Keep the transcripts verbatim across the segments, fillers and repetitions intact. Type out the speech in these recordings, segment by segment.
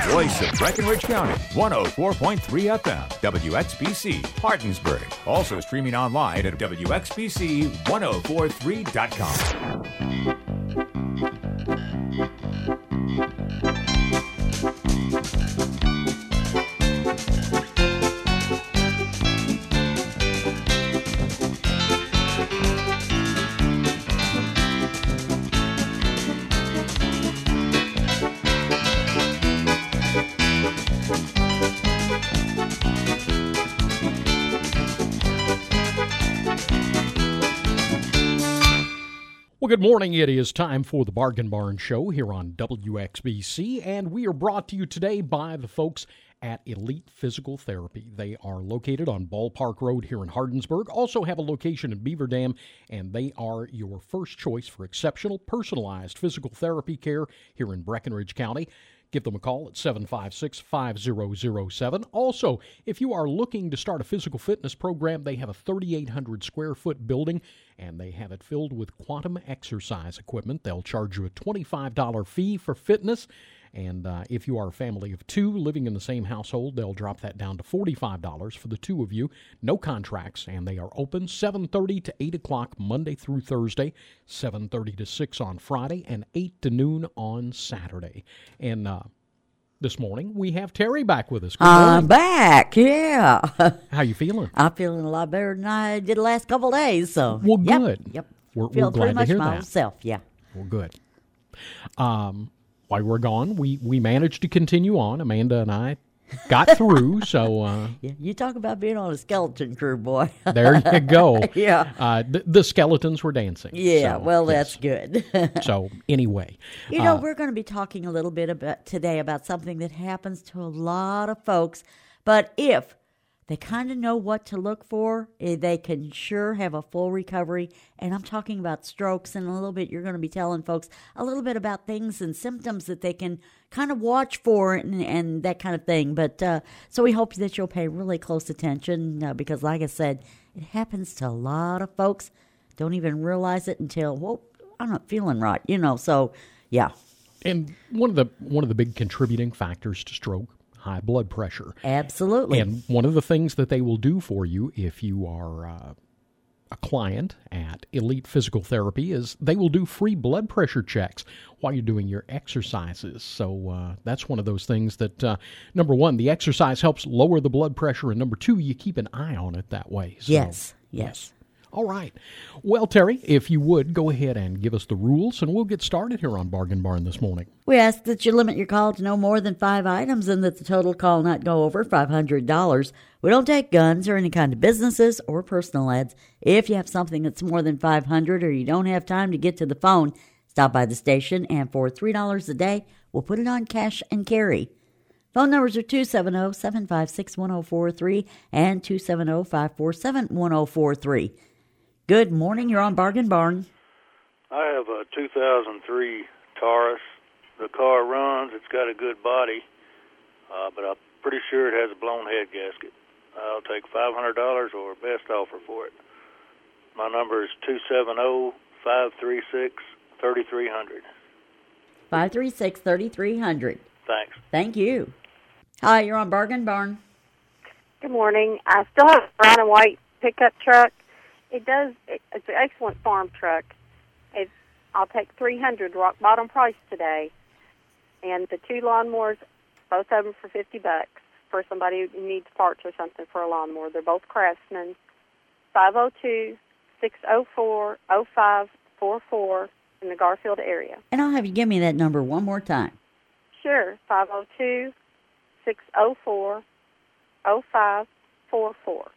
voice of Breckenridge County, one oh four point three F M, W X B C, Martinsburg. Also streaming online at W X B C ten forty-three dot com. Well, good morning. It is time for the Bargain Barn Show here on W X B C, and we are brought to you today by the folks at Elite Physical Therapy. They are located on Ballpark Road here in Hardinsburg, also have a location in Beaver Dam, and they are your first choice for exceptional, personalized physical therapy care here in Breckenridge County. Give them a call at seven five six, five zero zero seven. Also, if you are looking to start a physical fitness program, they have a thirty-eight hundred square foot building, and they have it filled with quantum exercise equipment. They'll charge you a twenty-five dollars fee for fitness. And uh, if you are a family of two living in the same household, they'll drop that down to forty-five dollars for the two of you. No contracts, and they are open seven thirty to eight o'clock Monday through Thursday, seven thirty to six on Friday, and eight to noon on Saturday. And uh, this morning, we have Terry back with us. Good morning. I'm back, yeah. How you feeling? I'm feeling a lot better than I did the last couple of days. So, well, yep, good. Yep, We're, we're Feel glad pretty to much hear my that. old self, yeah. Well, good. Um, while we're gone, we, we managed to continue on. Amanda and I got through, so... Uh, yeah. You talk about being on a skeleton crew, boy. There you go. Yeah. Uh, the, the skeletons were dancing. Yeah, so, well, yes. that's good. So, anyway. You know, uh, we're going to be talking a little bit about today about something that happens to a lot of folks, but if they kind of know what to look for, eh, they can sure have a full recovery. And I'm talking about strokes, and a little bit you're going to be telling folks a little bit about things and symptoms that they can kind of watch for and, and that kind of thing. But uh, so we hope that you'll pay really close attention uh, because, like I said, it happens to a lot of folks. Don't even realize it until, well, I'm not feeling right, you know. So, yeah. And one of the one of the big contributing factors to stroke, high blood pressure. Absolutely. And one of the things that they will do for you if you are uh, a client at Elite Physical Therapy is they will do free blood pressure checks while you're doing your exercises. So uh, that's one of those things that, uh, number one, the exercise helps lower the blood pressure, and number two, you keep an eye on it that way. So, yes, yes. All right. Well, Terry, if you would, go ahead and give us the rules, and we'll get started here on Bargain Barn this morning. We ask that you limit your call to no more than five items and that the total call not go over five hundred dollars. We don't take guns or any kind of businesses or personal ads. If you have something that's more than five hundred dollars or you don't have time to get to the phone, stop by the station, and for three dollars a day, we'll put it on cash and carry. Phone numbers are two seven zero, seven five six, one zero four three and two seven zero, five four seven, one zero four three. Good morning. You're on Bargain Barn. I have a two thousand three Taurus. The car runs. It's got a good body, uh, but I'm pretty sure it has a blown head gasket. I'll take five hundred dollars or best offer for it. My number is two seven zero, five three six, three three zero zero. five three six, three three zero zero. Thanks. Thank you. Hi, you're on Bargain Barn. Good morning. I still have a brown and white pickup truck. It does. It, it's an excellent farm truck. It's, I'll take three hundred rock bottom price today, and the two lawnmowers, both of them for fifty bucks for somebody who needs parts or something for a lawnmower. They're both Craftsman. Five zero two, six zero four, zero five four four in the Garfield area. And I'll have you give me that number one more time. Sure. Five zero two, six zero four, zero five four four.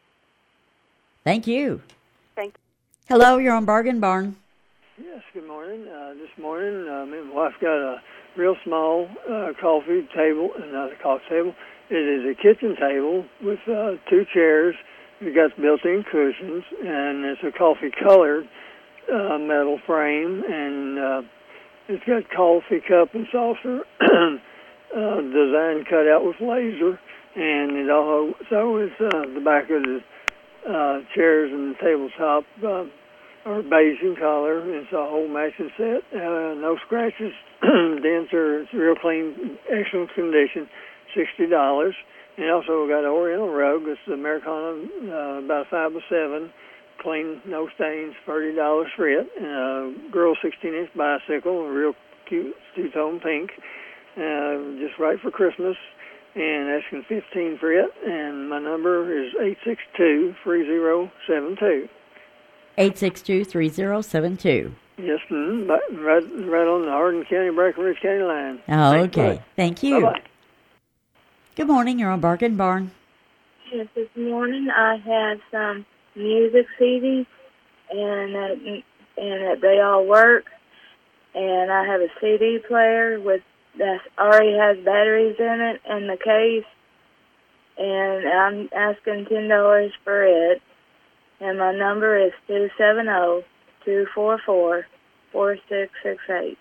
Thank you. Thank you. Hello, you're on Bargain Barn. Yes, good morning. Uh, this morning, uh, me and my wife got a real small uh, coffee table, and not a coffee table. It is a kitchen table with uh, two chairs. It got built-in cushions, and it's a coffee-colored uh, metal frame, and uh, it's got coffee cup and saucer uh, design cut out with laser, and it all so it's uh, the back of the uh, chairs and the tabletop. Uh, or beige in color. It's a whole matching set. Uh, no scratches. Dents are it's real clean, excellent condition. Sixty dollars. And also we got an Oriental rug. It's the Americana, uh, about five by seven, clean, no stains. Thirty dollars for it. And a girl sixteen inch bicycle, a real cute two-tone pink, uh, just right for Christmas. And asking fifteen for it. And my number is eight six two, three zero seven two. eight six two, three zero seven two. Yes, mm, right, right on the Hardin County, Breckenridge County line. Oh, okay. Thank you. Bye-bye. Good morning. You're on Bargain Barn. Yes, this morning I had some music C Ds, and uh, and they all work. And I have a C D player with that already has batteries in it and the case. And I'm asking ten dollars for it. And my number is two seven zero, two four four, four six six eight.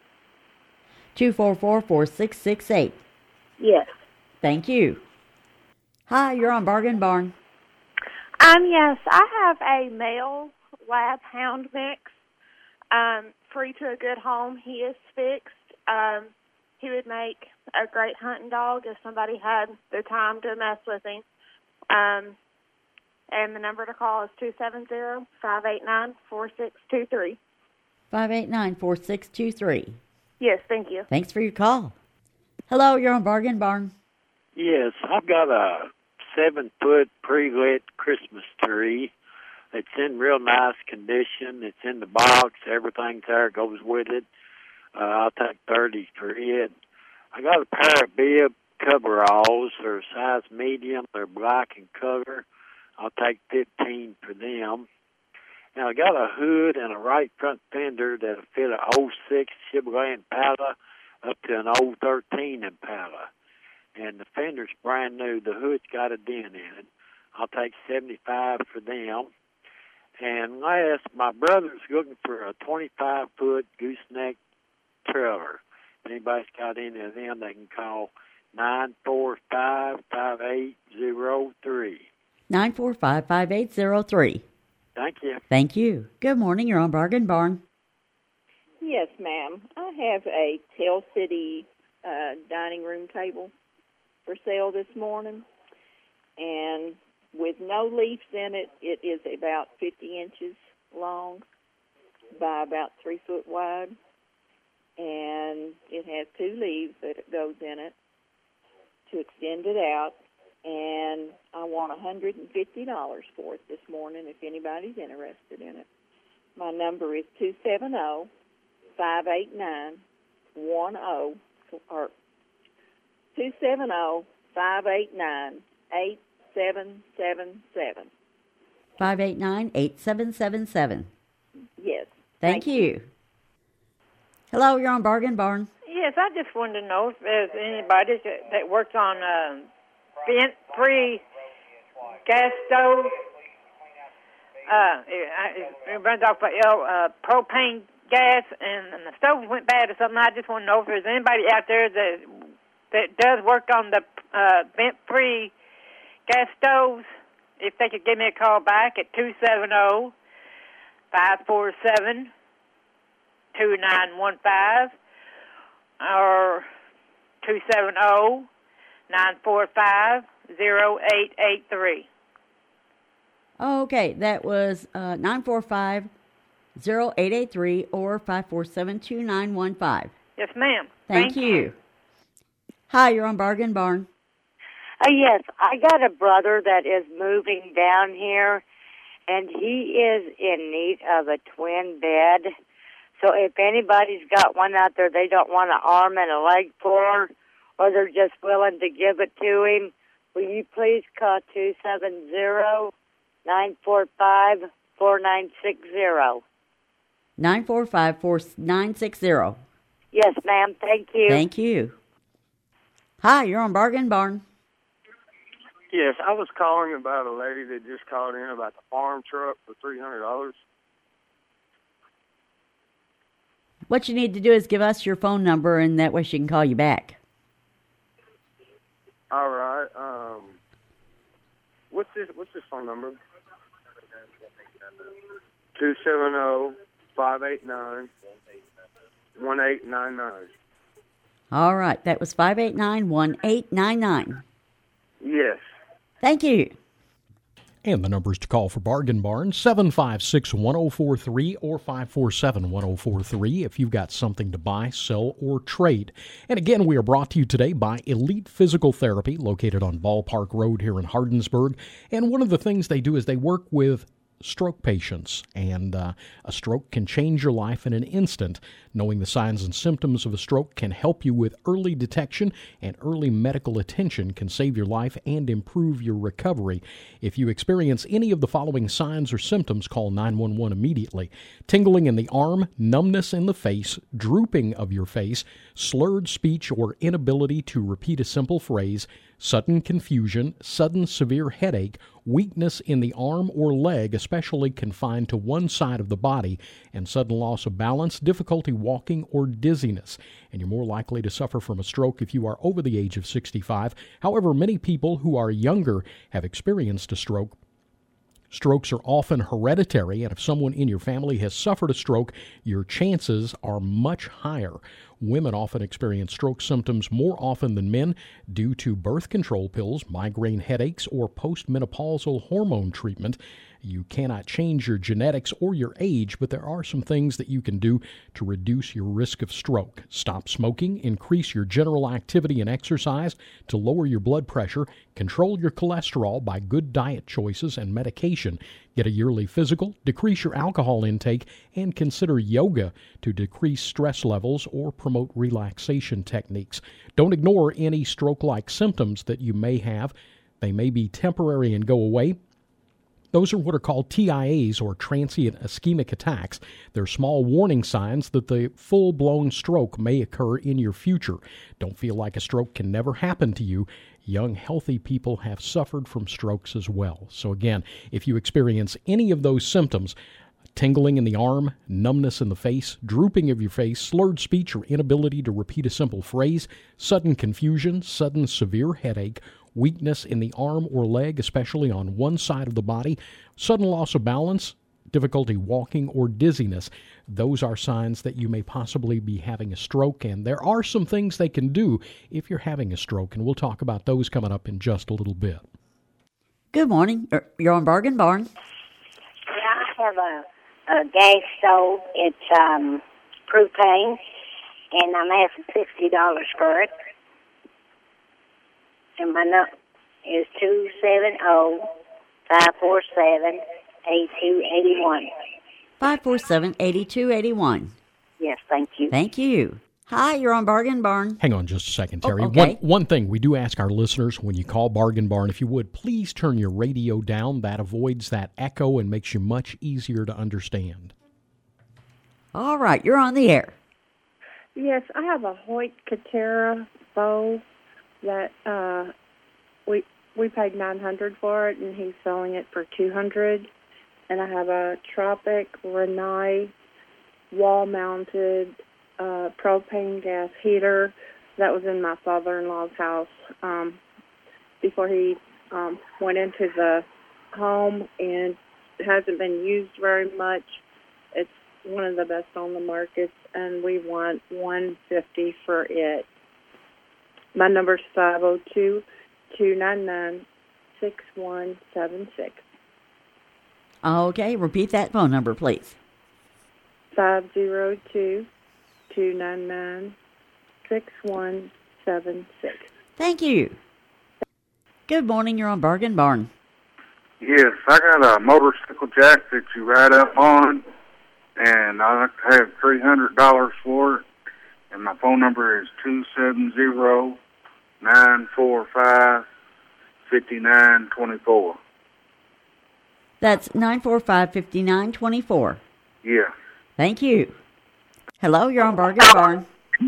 two four four, four six six eight. Yes. Thank you. Hi, you're on Bargain Barn. Um, yes, I have a male lab hound mix, um, free to a good home. He is fixed. Um, he would make a great hunting dog if somebody had the time to mess with him. Um, and the number to call is two seven zero, five eight nine, four six two three. five eight nine, four six two three. Yes, thank you. Thanks for your call. Hello, you're on Bargain Barn. Yes, I've got a seven-foot pre-lit Christmas tree. It's in real nice condition. It's in the box. Everything there goes with it. Uh, I'll take thirty for it. I got a pair of bib coveralls. They're size medium. They're black in color. I'll take fifteen for them. Now, I got a hood and a right front fender that'll fit an oh six Chevrolet Impala up to an oh thirteen Impala. And the fender's brand new. The hood's got a dent in it. I'll take seventy-five for them. And last, my brother's looking for a twenty-five foot gooseneck trailer. If anybody's got any of them, they can call nine four five, five eight zero three. nine four five, five eight zero three. Thank you. Thank you. Good morning. You're on Bargain Barn. Yes, ma'am. I have a Tell City uh, dining room table for sale this morning, and with no leaves in it, it is about fifty inches long by about three foot wide, and it has two leaves that it goes in it to extend it out, and I want one hundred fifty dollars for it this morning if anybody's interested in it. My number is two seven zero, five eight nine, one zero, or two seven zero, five eight nine, eight seven seven seven. five eight nine, eight seven seven seven. Yes. Thank, Thank you. you. Hello, you're on Bargain Barn. Yes, I just wanted to know if there's anybody that, that works on uh, vent-free gas stove. Uh, it, it runs off of uh, propane gas, and, and the stove went bad or something. I just want to know if there's anybody out there that that does work on the uh, vent-free gas stoves. If they could give me a call back at two seven zero, five four seven, two nine one five or two seven zero, nine four five, zero eight eight three. Okay, that was uh, nine four five, zero eight eight three or five four seven, two nine one five. Yes, ma'am. Thank, Thank you. you. Hi, you're on Bargain Barn. Uh, yes, I got a brother that is moving down here, and he is in need of a twin bed. So if anybody's got one out there they don't want an arm and a leg for, or they're just willing to give it to him, will you please call two seven zero, nine four five, four nine six zero. nine four five, four nine six zero. Yes, ma'am. Thank you. Thank you. Hi, you're on Bargain Barn. Yes, I was calling about a lady that just called in about the farm truck for three hundred dollars. What you need to do is give us your phone number, and that way she can call you back. All right. Um, what's this? What's this phone number? two seven zero, five eight nine, one eight nine nine. All right. That was five eight nine, one eight nine nine. Yes. Thank you. And the numbers to call for Bargain Barn, seven five six, one oh four three or five four seven, one oh four three if you've got something to buy, sell, or trade. And again, we are brought to you today by Elite Physical Therapy, located on Ballpark Road here in Hardinsburg. And one of the things they do is they work with stroke patients, and uh, a stroke can change your life in an instant. Knowing the signs and symptoms of a stroke can help you with early detection, and early medical attention can save your life and improve your recovery. If you experience any of the following signs or symptoms, call nine one one immediately. Tingling in the arm, numbness in the face, drooping of your face, slurred speech or inability to repeat a simple phrase, sudden confusion, sudden severe headache, weakness in the arm or leg, especially confined to one side of the body, and sudden loss of balance, difficulty walking, or dizziness. And you're more likely to suffer from a stroke if you are over the age of sixty-five. However, many people who are younger have experienced a stroke. Strokes are often hereditary, and if someone in your family has suffered a stroke, your chances are much higher. Women often experience stroke symptoms more often than men due to birth control pills, migraine headaches, or postmenopausal hormone treatment. You cannot change your genetics or your age, but there are some things that you can do to reduce your risk of stroke. Stop smoking, increase your general activity and exercise to lower your blood pressure, control your cholesterol by good diet choices and medication, get a yearly physical, decrease your alcohol intake, and consider yoga to decrease stress levels or promote relaxation techniques. Don't ignore any stroke-like symptoms that you may have. They may be temporary and go away. Those are what are called T I As, or transient ischemic attacks. They're small warning signs that the full-blown stroke may occur in your future. Don't feel like a stroke can never happen to you. Young, healthy people have suffered from strokes as well. So again, if you experience any of those symptoms, tingling in the arm, numbness in the face, drooping of your face, slurred speech or inability to repeat a simple phrase, sudden confusion, sudden severe headache, weakness in the arm or leg, especially on one side of the body, sudden loss of balance, difficulty walking, or dizziness, those are signs that you may possibly be having a stroke, and there are some things they can do if you're having a stroke, and we'll talk about those coming up in just a little bit. Good morning. You're on Bargain Barn. I have a, a gas stove. It's um, propane, and I'm asking fifty dollars for it. And my number is two seven zero, five four seven, eight two eight one. five four seven, eight two eight one. Yes, thank you. Thank you. Hi, you're on Bargain Barn. Hang on just a second, Terry. Oh, okay. One, one thing, we do ask our listeners, when you call Bargain Barn, if you would, please turn your radio down. That avoids that echo and makes you much easier to understand. All right, you're on the air. Yes, I have a Hoyt Katera bow that uh, we we paid nine hundred for it, and he's selling it for two hundred. And I have a Tropic Renai wall-mounted uh, propane gas heater that was in my father-in-law's house um, before he um, went into the home, and it hasn't been used very much. It's one of the best on the market, and we want one hundred fifty dollars for it. My number is five oh two, two nine nine, six one seven six. Okay, repeat that phone number, please. five oh two, two nine nine, six one seven six. Thank you. Good morning, you're on Bargain Barn. Yes, I got a motorcycle jack that you ride up on, and I have three hundred dollars for it, and my phone number is two seven zero, nine four five, five nine two four. That's nine four five, five nine two four. Yeah. Thank you. Hello, you're on Bargain Barn.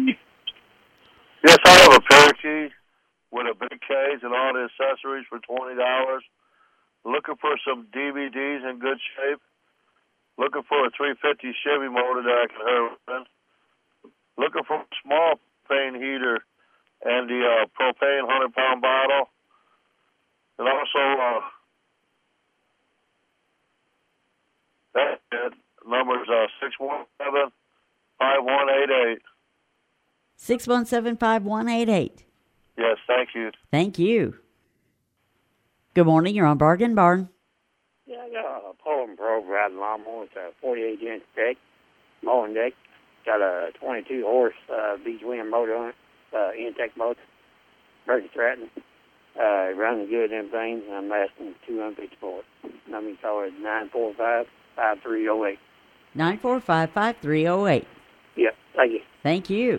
Yes, I have a Cherokee with a big case and all the accessories for twenty dollars. Looking for some D V Ds in good shape. Looking for a three fifty Chevy motor that I can hurl in. Looking for a small propane heater and the uh, propane one hundred pound bottle. And also, uh, that Ted. Number's uh, six one seven, five one eight eight. six one seven, five one eight eight. Yes, thank you. Thank you. Good morning. You're on Bargain Barn. Yeah, I got a Poland Pro riding lawnmower. It's a forty-eight inch deck, mowing deck. Got a twenty-two horse uh, beach wind motor on it, uh, Intech motor, Berkeley Stratton. Uh, running good and things, and I'm asking two hundred fifty for it. Number call is nine four five, five three zero eight. nine four five, five three zero eight. Yeah, thank you. Thank you.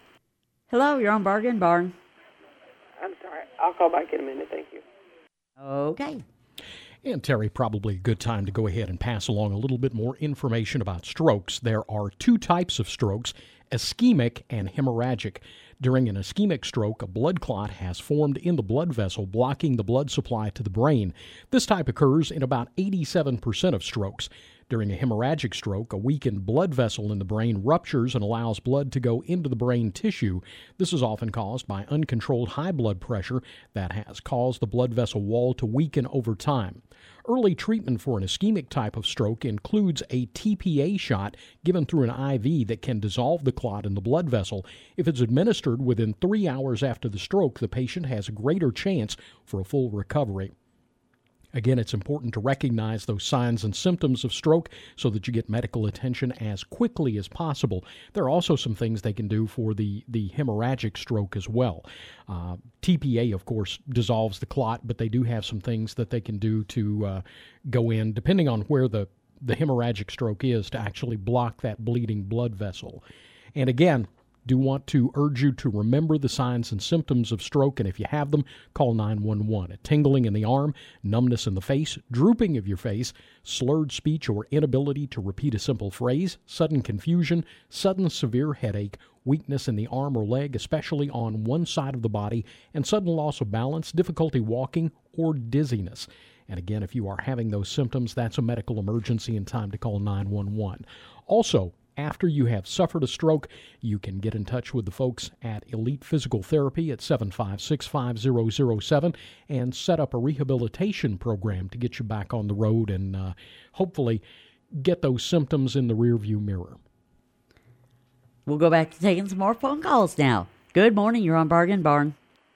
Hello, you're on Bargain Barn. I'm sorry. I'll call back in a minute. Thank you. Okay. And Terry, probably a good time to go ahead and pass along a little bit more information about strokes. There are two types of strokes, ischemic and hemorrhagic. During an ischemic stroke, a blood clot has formed in the blood vessel, blocking the blood supply to the brain. This type occurs in about eighty-seven percent of strokes. During a hemorrhagic stroke, a weakened blood vessel in the brain ruptures and allows blood to go into the brain tissue. This is often caused by uncontrolled high blood pressure that has caused the blood vessel wall to weaken over time. Early treatment for an ischemic type of stroke includes a T P A shot given through an I V that can dissolve the clot in the blood vessel. If it's administered within three hours after the stroke, the patient has a greater chance for a full recovery. Again, it's important to recognize those signs and symptoms of stroke so that you get medical attention as quickly as possible. There are also some things they can do for the, the hemorrhagic stroke as well. Uh, T P A, of course, dissolves the clot, but they do have some things that they can do to uh, go in, depending on where the, the hemorrhagic stroke is, to actually block that bleeding blood vessel. And again, do want to urge you to remember the signs and symptoms of stroke, and if you have them, call nine one one. A tingling in the arm, numbness in the face, drooping of your face, slurred speech or inability to repeat a simple phrase, sudden confusion, sudden severe headache, weakness in the arm or leg, especially on one side of the body, and sudden loss of balance, difficulty walking, or dizziness. And again, if you are having those symptoms, that's a medical emergency and time to call nine one one. Also, after you have suffered a stroke, you can get in touch with the folks at Elite Physical Therapy at seven five six, five zero zero seven and set up a rehabilitation program to get you back on the road and uh, hopefully get those symptoms in the rearview mirror. We'll go back to taking some more phone calls now. Good morning. You're on Bargain Barn.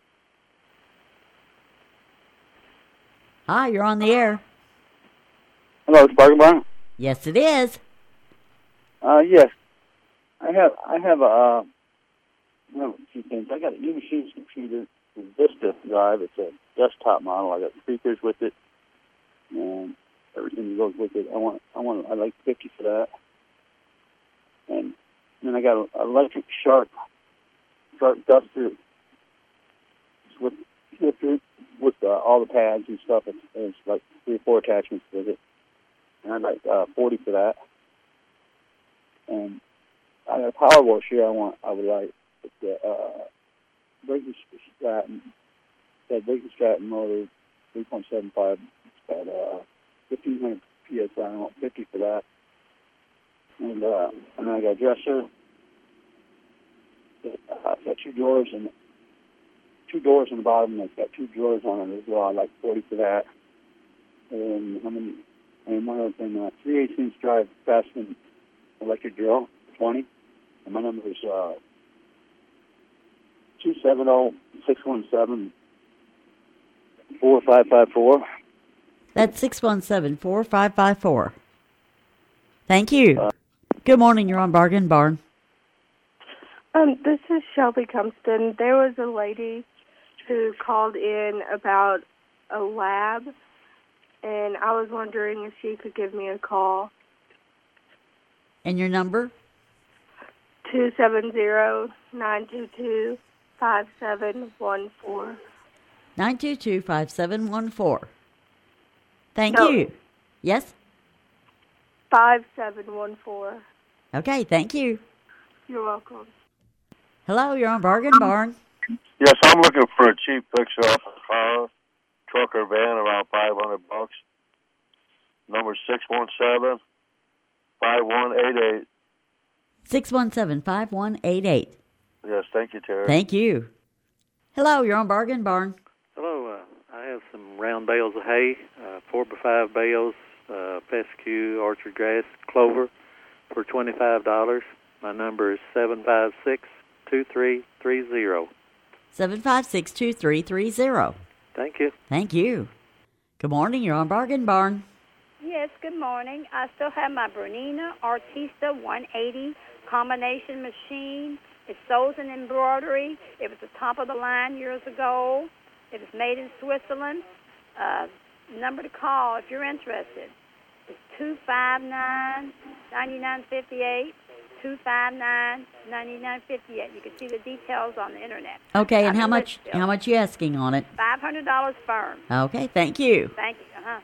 Hi, you're on the air. Hello, it's Bargain Barn. Yes, it is. Uh, yes, I have. I have a. Uh, well, a few things. I got a U-Machines computer, a Vista drive. It's a desktop model. I got speakers with it, and everything that goes with it. I want. I want. I like fifty for that. And then I got an electric Sharp, Sharp Duster with with with uh, all the pads and stuff. It's, it's like three or four attachments with it, and I'd like uh, forty for that. And I got a power wash here. I want. I would like the uh, Briggs Stratton. That Briggs Stratton motor, three point seven five. It's got uh, fifteen hundred P S I. I want fifty for that. And uh, and then I got a dresser. Uh, it's got two doors and two doors on the bottom. And it's got two drawers on it as well. I like forty for that. And how many? And one other thing. Uh, three eighths inch drive Craftsman electric drill, twenty, and my number is uh, two seven zero, six one seven, four five five four. That's six one seven, four five five four. Thank you. Uh, Good morning. You're on Bargain Barn. Um, this is Shelby Cumston. There was a lady who called in about a lab, and I was wondering if she could give me a call. And your number? two seven zero, nine two two, five seven one four. nine two two, five seven one four. Thank no. you. Yes? five seven one four. Okay, thank you. You're welcome. Hello, you're on Bargain Barn. Yes, I'm looking for a cheap picture off a car, truck or van, around five hundred bucks. Number six one seven, five one eight eight. six one seven, five one eight eight. Yes, thank you, Terry. Thank you. Hello, you're on Bargain Barn. Hello, uh, I have some round bales of hay, uh, four by five bales, uh, fescue, orchard grass, clover for twenty-five dollars. My number is seven five six, two three three zero. seven five six, two three three zero. Thank you. Thank you. Good morning. You're on Bargain Barn. Yes, good morning. I still have my Bernina Artista one eighty combination machine. It sews and embroidery. It was the top of the line years ago. It was made in Switzerland. Uh, number to call if you're interested is two five nine, nine nine five eight, two five nine, nine nine five eight. You can see the details on the internet. Okay, and I'm how in much Litchfield. how much you asking on it? five hundred dollars firm. Okay, thank you. Thank you. Uh-huh.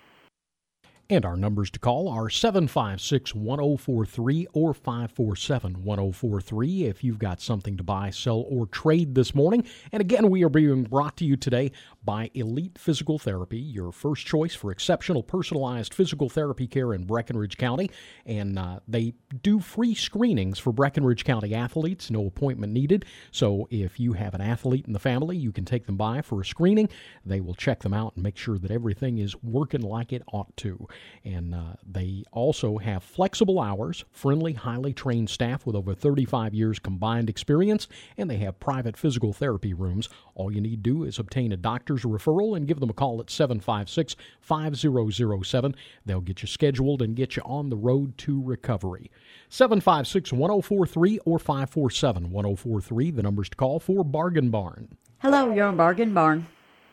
And our numbers to call are seven five six, one oh four three or five four seven, one oh four three if you've got something to buy, sell, or trade this morning. And again, we are being brought to you today by Elite Physical Therapy, your first choice for exceptional personalized physical therapy care in Breckinridge County. And uh, they do free screenings for Breckinridge County athletes, no appointment needed. So if you have an athlete in the family, you can take them by for a screening. They will check them out and make sure that everything is working like it ought to. And uh, they also have flexible hours, friendly, highly trained staff with over thirty-five years combined experience, and they have private physical therapy rooms. All you need to do is obtain a doctor's referral and give them a call at seven five six, five zero zero seven. They'll get you scheduled and get you on the road to recovery. seven five six, one oh four three or five four seven, one oh four three, the numbers to call for Bargain Barn. Hello, you're on Bargain Barn.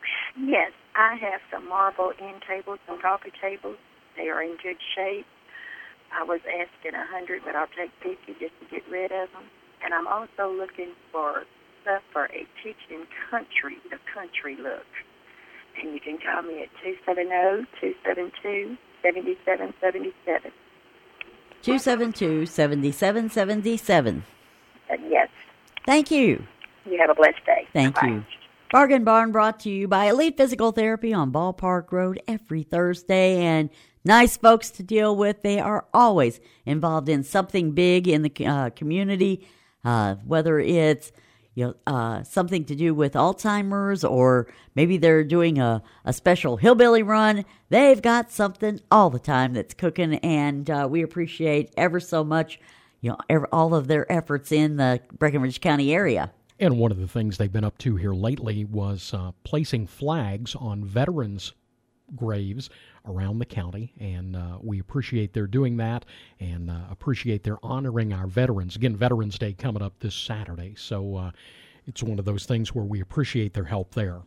Yes, I have some marble end tables and coffee tables. They are in good shape. I was asking a hundred, but I'll take fifty just to get rid of them. And I'm also looking for stuff for a kitchen country, the country look. And you can call me at two seven zero, two seven two, seven seven seven seven. two seven two, seven seven seven seven. Uh, yes. Thank you. You have a blessed day. Thank Bye. you. Bargain Barn brought to you by Elite Physical Therapy on Ballpark Road every Thursday. And nice folks to deal with. They are always involved in something big in the uh, community, uh, whether it's you know uh, something to do with Alzheimer's or maybe they're doing a, a special hillbilly run. They've got something all the time that's cooking, and uh, we appreciate ever so much you know ever, all of their efforts in the Breckinridge County area. And one of the things they've been up to here lately was uh, placing flags on veterans' graves around the county, and uh, we appreciate their doing that and uh, appreciate their honoring our veterans. Again, Veterans Day coming up this Saturday, so uh, it's one of those things where we appreciate their help there.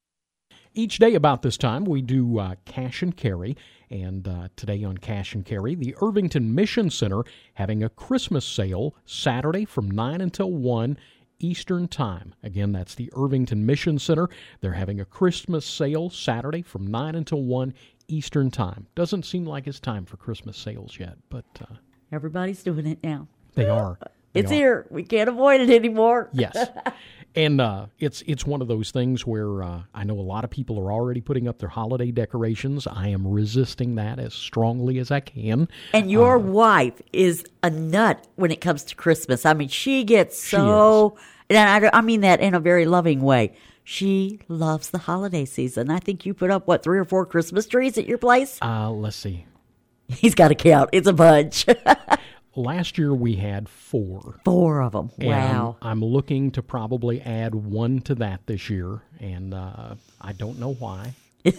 Each day about this time, we do uh, Cash and Carry, and uh, today on Cash and Carry, the Irvington Mission Center having a Christmas sale Saturday from nine until one Eastern Time. Again, that's the Irvington Mission Center. They're having a Christmas sale Saturday from nine until one Eastern Time. Doesn't seem like it's time for Christmas sales yet, but uh, everybody's doing it now. They are. They it's are. here. We can't avoid it anymore. Yes. And uh, it's it's one of those things where uh, I know a lot of people are already putting up their holiday decorations. I am resisting that as strongly as I can. And your uh, wife is a nut when it comes to Christmas. I mean, she gets so, and I, I mean that in a very loving way. She loves the holiday season. I think you put up, what, three or four Christmas trees at your place? Uh, let's see. He's got to count. It's a bunch. Last year we had four. Four of them. Wow. And I'm looking to probably add one to that this year, and uh, I don't know why.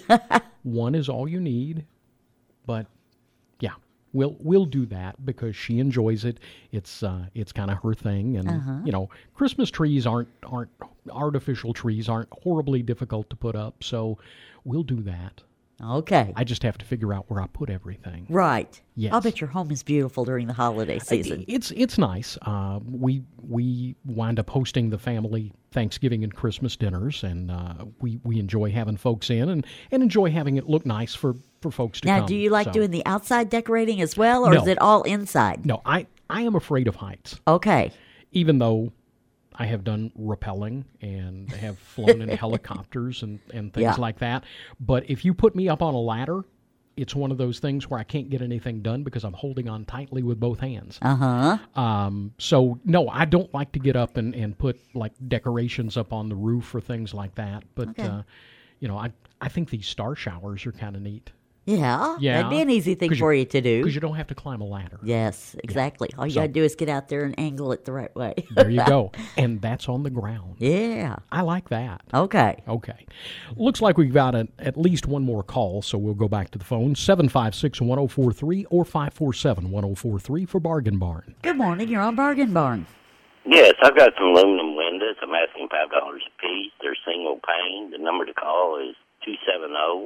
One is all you need, but yeah, we'll we'll do that because she enjoys it. It's uh, it's kind of her thing, and Uh-huh. you know, Christmas trees aren't aren't artificial trees aren't horribly difficult to put up, so we'll do that. Okay. I just have to figure out where I put everything. Right. Yes. I'll bet your home is beautiful during the holiday season. It's it's nice. Uh, we we wind up hosting the family Thanksgiving and Christmas dinners, and uh, we, we enjoy having folks in and, and enjoy having it look nice for, for folks to now, come. do you like So- doing the outside decorating as well, or No. is it all inside? No, I, I am afraid of heights. Okay. Even though I have done rappelling and have flown in helicopters and, and things Yeah. like that. But if you put me up on a ladder, it's one of those things where I can't get anything done because I'm holding on tightly with both hands. Uh-huh. Um, so, no, I don't like to get up and, and put, like, decorations up on the roof or things like that. But, Okay. uh, you know, I, I think these star showers are kind of neat. Yeah, Yeah. that'd be an easy thing 'Cause for you- you to do. Because you don't have to climb a ladder. Yes, exactly. All you So- got to do is get out there and angle it the right way. There you go. And that's on the ground. Yeah. I like that. Okay. Okay. Looks like we've got a, at least one more call, so we'll go back to the phone. seven five six, one oh four three or five four seven, one oh four three for Bargain Barn. Good morning. You're on Bargain Barn. Yes, I've got some aluminum windows. I'm asking five dollars a piece. They're single pane. The number to call is two seven zero,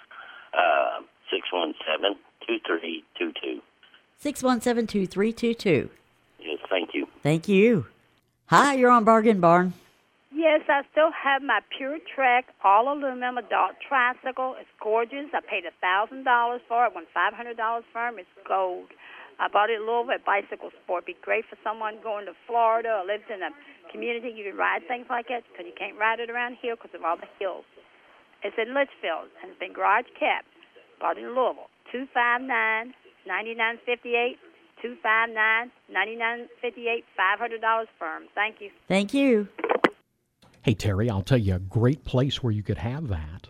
six one seven, two three two two. six one seven, two three two two. Yes, thank you. Thank you. Hi, you're on Bargain Barn. Yes, I still have my Pure Trek all aluminum adult tricycle. It's gorgeous. I paid one thousand dollars for it. Won five hundred dollars for it. It's gold. I bought it in Louisville at Bicycle Sport. It'd be great for someone going to Florida or lives in a community. You can ride things like it because you can't ride it around here because of all the hills. It's in Litchfield, and it's been garage kept. Bought it in Louisville. two five nine, nine nine five eight, two five nine, nine nine five eight, five hundred dollars firm. Thank you. Thank you. Hey, Terry, I'll tell you a great place where you could have that.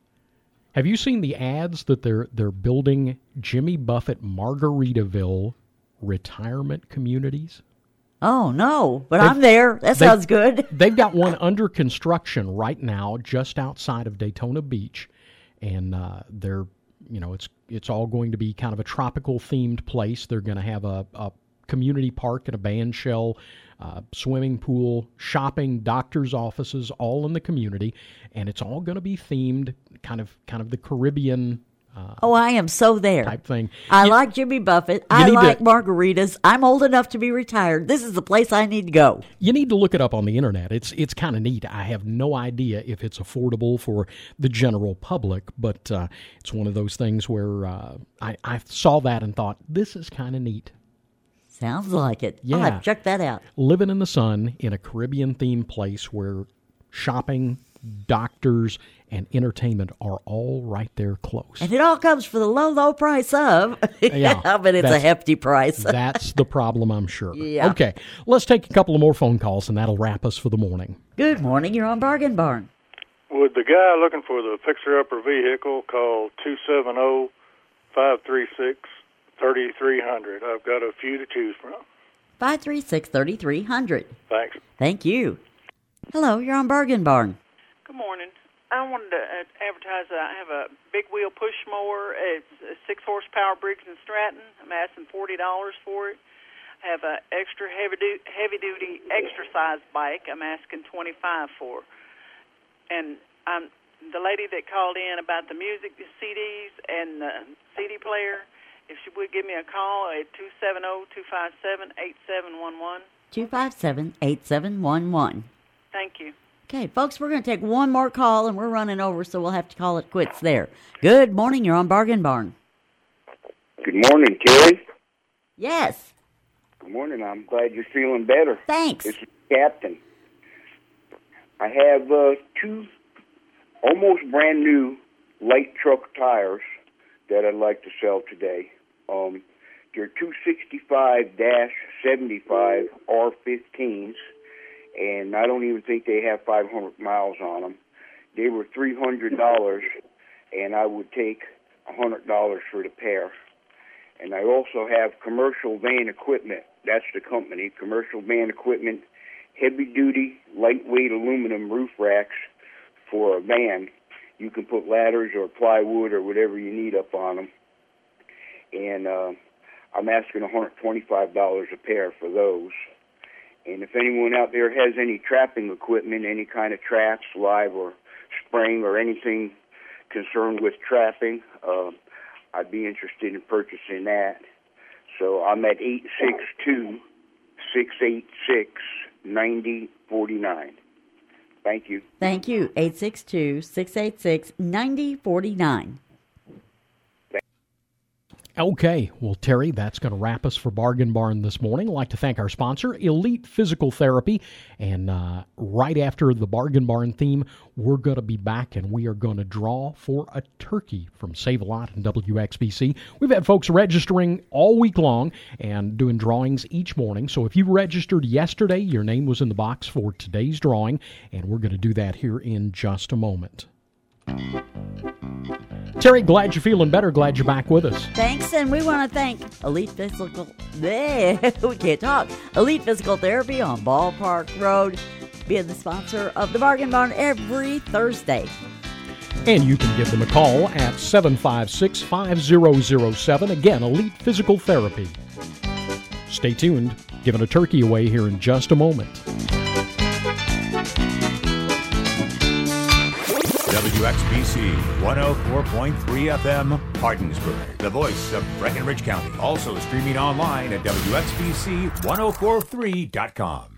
Have you seen the ads that they're they're building Jimmy Buffett Margaritaville retirement communities? Oh, no, but They've- I'm there. That they've- sounds good. They've got one under construction right now just outside of Daytona Beach, and uh, they're, you know, it's it's all going to be kind of a tropical themed place. They're going to have a, a community park and a band shell, uh, swimming pool, shopping, doctors' offices, all in the community, and it's all going to be themed, kind of kind of the Caribbean uh, Oh, I am so there. type thing. I You- like Jimmy Buffett. I need to- like margaritas. I'm old enough to be retired. This is the place I need to go. You need to look it up on the internet. It's it's kind of neat. I have no idea if it's affordable for the general public, but uh, it's one of those things where uh, I, I saw that and thought, this is kind of neat. Sounds like it. Yeah. I'll have to check that out. Living in the sun in a Caribbean-themed place where shopping, doctors, and entertainment are all right there close. And it all comes for the low, low price of. Yeah, but it's a that's- hefty price. That's the problem, I'm sure. Yeah. Okay, let's take a couple of more phone calls, and that'll wrap us for the morning. Good morning. You're on Bargain Barn. Would the guy looking for the fixer-upper vehicle call two seven zero, five three six, three three zero zero? I've got a few to choose from. five three six, three three zero zero. Thanks. Thank you. Hello, you're on Bargain Barn. Good morning. I wanted to uh, advertise that I have a big wheel push mower. It's a six horsepower Briggs and Stratton. I'm asking forty dollars for it. I have an extra heavy du- heavy duty extra size bike. I'm asking twenty five for. And um, the lady that called in about the music the C Ds and the C D player, if she would give me a call at two seven zero, two five seven, eight seven one one. two five seven, eight seven one one. Thank you. Okay, folks, we're going to take one more call, and we're running over, so we'll have to call it quits there. Good morning. You're on Bargain Barn. Good morning, Terry. Yes. Good morning. I'm glad you're feeling better. Thanks. This is Captain. I have uh, two almost brand new light truck tires that I'd like to sell today. Um, they're two sixty-five seventy-five R fifteens, and I don't even think they have five hundred miles on them. They were three hundred dollars, and I would take one hundred dollars for the pair. And I also have Commercial Van Equipment. That's the company, Commercial Van Equipment, heavy-duty, lightweight aluminum roof racks for a van. You can put ladders or plywood or whatever you need up on them. And uh, I'm asking one hundred twenty-five dollars a pair for those. And if anyone out there has any trapping equipment, any kind of traps, live or spring or anything concerned with trapping, uh, I'd be interested in purchasing that. So I'm at eight six two, six eight six, nine zero four nine. Thank you. Thank you. eight six two, six eight six, nine zero four nine. Okay, well, Terry, that's going to wrap us for Bargain Barn this morning. I'd like to thank our sponsor, Elite Physical Therapy. And uh, right after the Bargain Barn theme, we're going to be back and we are going to draw for a turkey from Save a Lot and W X B C. We've had folks registering all week long and doing drawings each morning. So if you registered yesterday, your name was in the box for today's drawing, and we're going to do that here in just a moment. Terry, glad you're feeling better. Glad you're back with us. Thanks, and we want to thank Elite Physical. We can't talk. Elite Physical Therapy on Ballpark Road, being the sponsor of the Bargain Barn every Thursday. And you can give them a call at seven five six, five zero zero seven. Again, Elite Physical Therapy. Stay tuned. Giving a turkey away here in just a moment. W X B C one oh four point three F M, Martinsburg, the voice of Breckenridge County. Also streaming online at W X B C ten forty-three dot com.